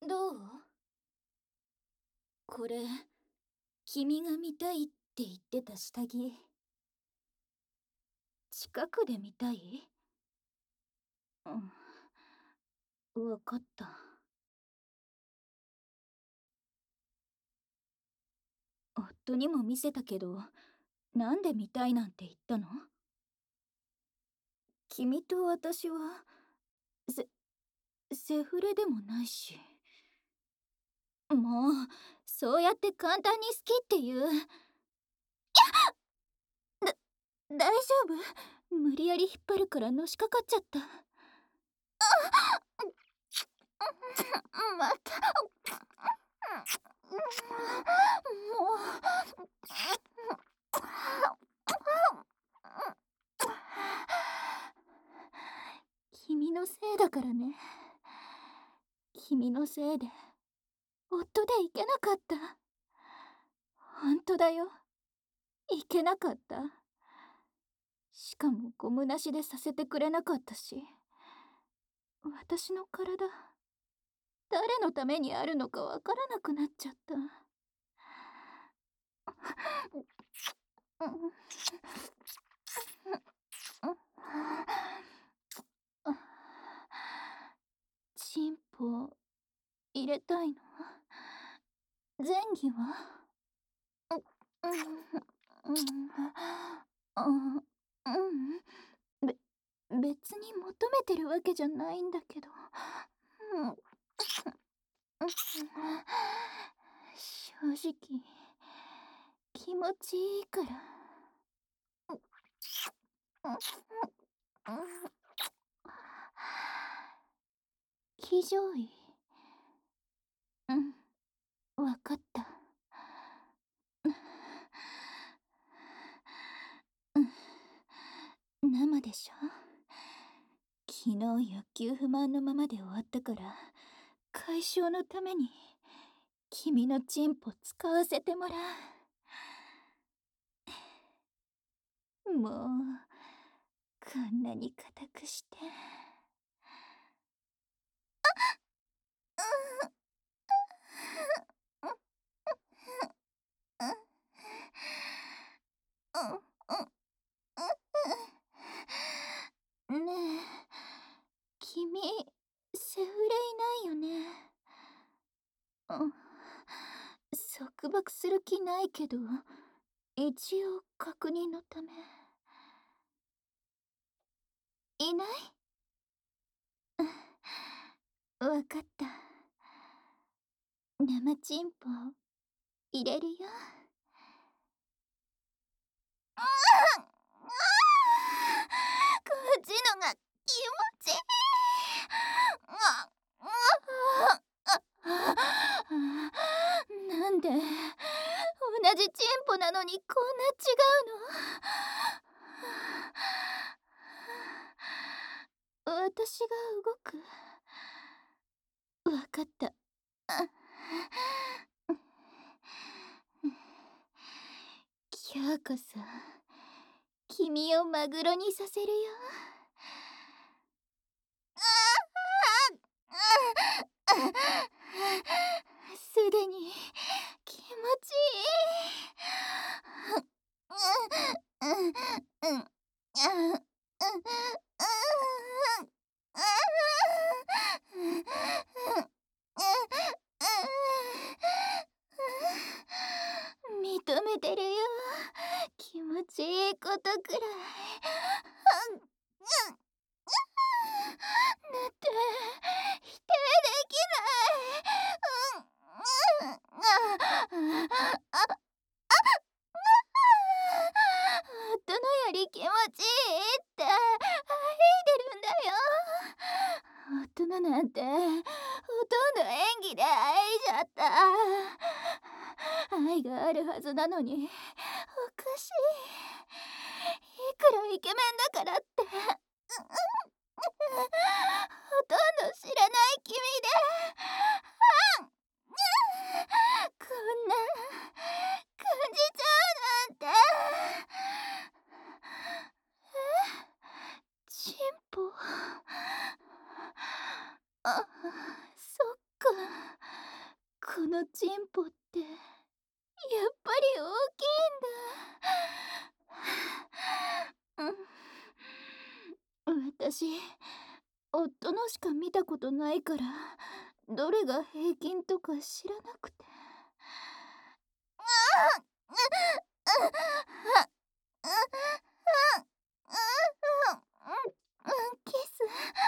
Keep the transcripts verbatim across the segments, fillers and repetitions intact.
どう？これ、君が見たいって言ってた下着。近くで見たい？うん、わかった。夫にも見せたけど、なんで見たいなんて言ったの？君と私は、セ、セフレでもないし。もう、そうやって簡単に好きって言う。だ、大丈夫？無理やり引っ張るからのしかかっちゃった。また。もう。君のせいだからね。君のせいで夫でいけなかった。本当だよ、いけなかった。しかもゴムなしでさせてくれなかったし、私の体誰のためにあるのかわからなくなっちゃった。チンポ入れたいの？前儀は？うん、べ、別に求めてるわけじゃないんだけど。正直気持ちいいから。騎乗位。うん、わかった。生でしょ？昨日欲求不満のままで終わったから、解消のために君のチンポ使わせてもらう。もうこんなに固くして。ねえ、君セフレいないよね。うん、束縛する気ないけど、一応確認のため。いない？わかった。生チンポ入れるよ。こっちのが気持ちいい。なんで同じチンポなのにこんな違うの？私が動く？わかった。今日こそ君をマグロにさせるよ。すでに気持ちいい。認めてるよ、気持ちいいことくらい。だって否定できない。夫のより気持ちいいって吐いてるんだよ。夫のなんてほとんど演技で愛いちゃった。愛があるはずなのにおかしい。いくらイケメンだからってほとんど知らない君でこんな感じちゃうなんて。え、チンポ？あ、そっか。 このチンポってやっぱり大きいんだ。うん、私夫のしか見たことないからどれが平均とか知らなくて。キス。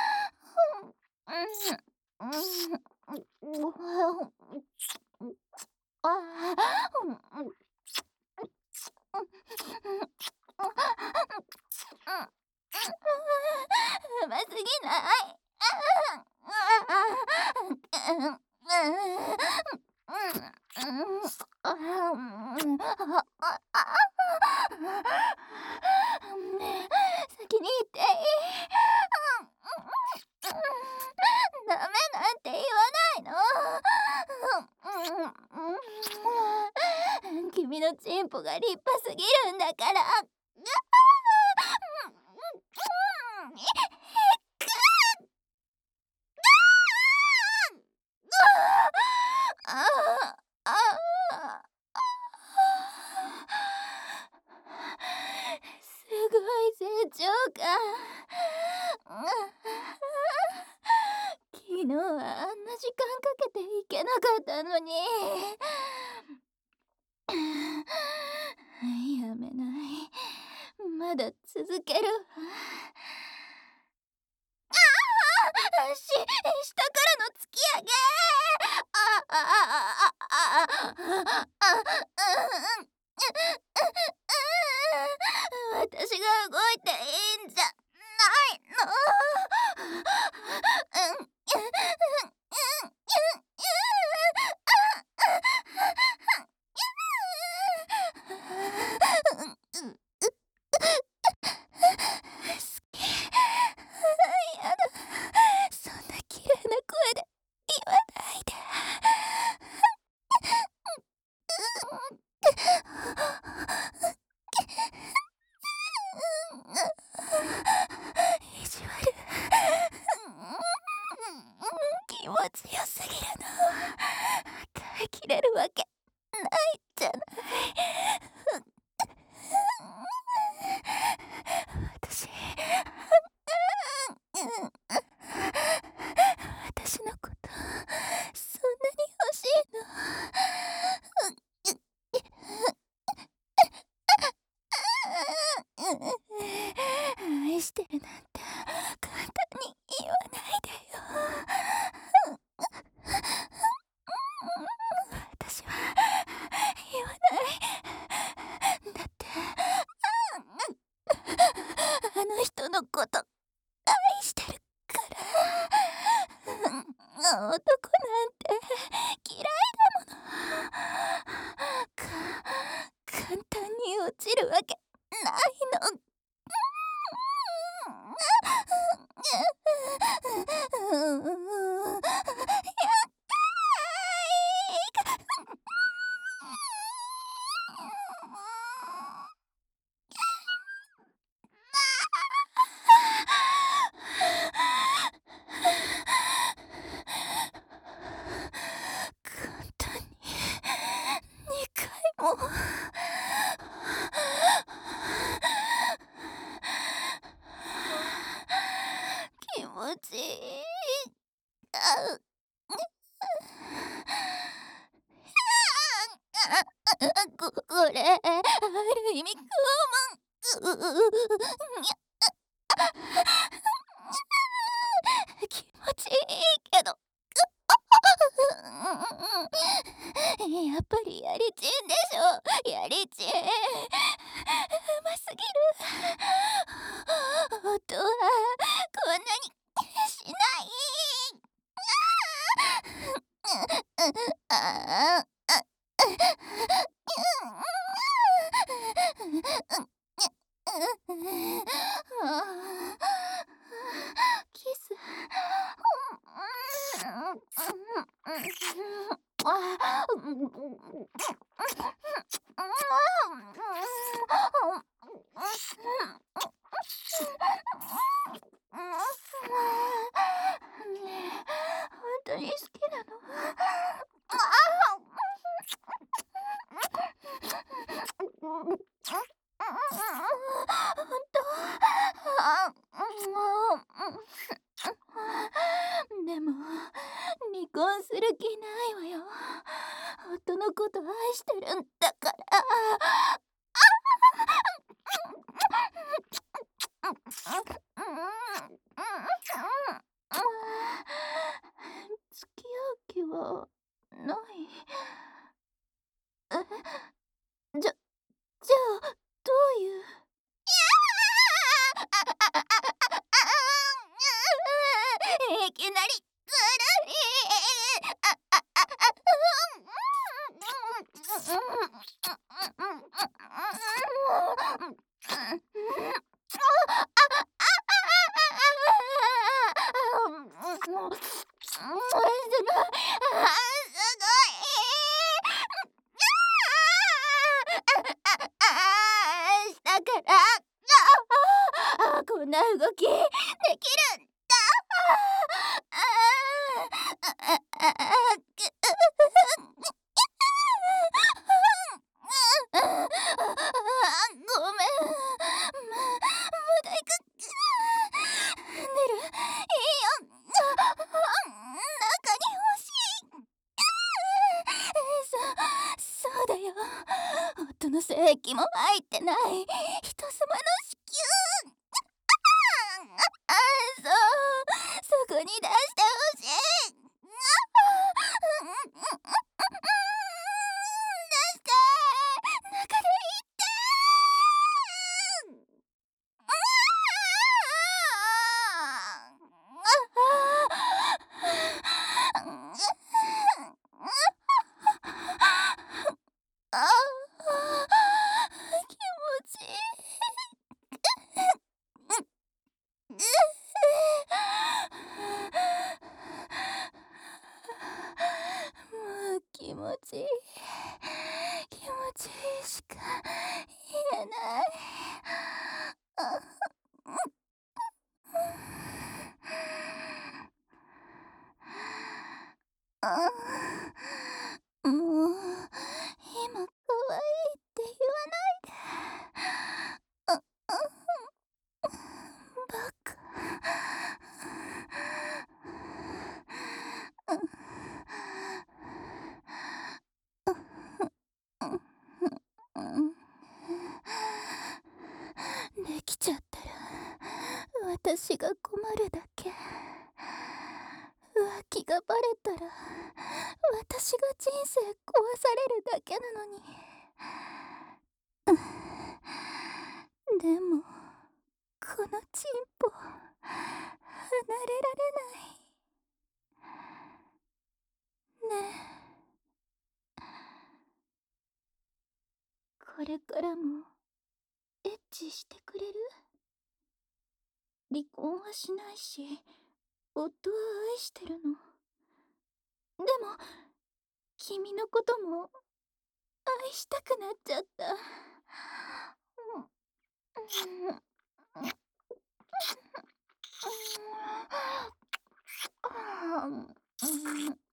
うますぎない？先に言っていい？ダメなんて言わないの？君のチンポが立派すぎるんだから。すごい成長感。昨日はあんな時間かけていけなかったのに。やめない。まだ続けるわ。ああ、し、下からの突き上げ。ああああああああ私が動いていいんじゃないの？やだ、そんな綺麗な声で言わないで。意地悪。気持ちよすぎるの。耐えきれるわけないじゃない。私私のことそんなに欲しいの？愛してるなんて簡単に言わないでよ。私は言わない。だってあの人のこと愛してるから。男なんて嫌いだもの。か簡単に落ちるわけないの。簡単ににかいも。気持ちいい。あここれある意味拷問。気持ちいいけどやっぱりやりちんでしょ。やりちんうますぎる。夫はこんなにしない。ああキス。本当に好きなの？ ほんと。あ、もう。でも、離婚する気ないわよ。夫のこと愛してるんだから。付き合う気はない。え、じゃじゃあ、どういう。いきなりずるい。すごい。だから、ああ、こんな動きできるんだ。ああ、ああ、ごめん。ままだ行く。出る。いいよ。中に欲しい。そそうだよ。夫の精液も入ってない人様の子宮。あ、そう、そこに出してほしい。出して、中で言って。ああ、気持ちいい。もう気持ちいい。気持ちいいしか言えない。ああ、もう今可愛いって言わないで。あ、あ、バカ。できちゃったら私が困るだけ。浮気がバレたら私が人生壊されるだけなのに。でもこのチンポ離れられない。ねえ、これからもエッチしてくれる？離婚はしないし、夫は愛してるの。でも君のことも愛したくなっちゃった。うん。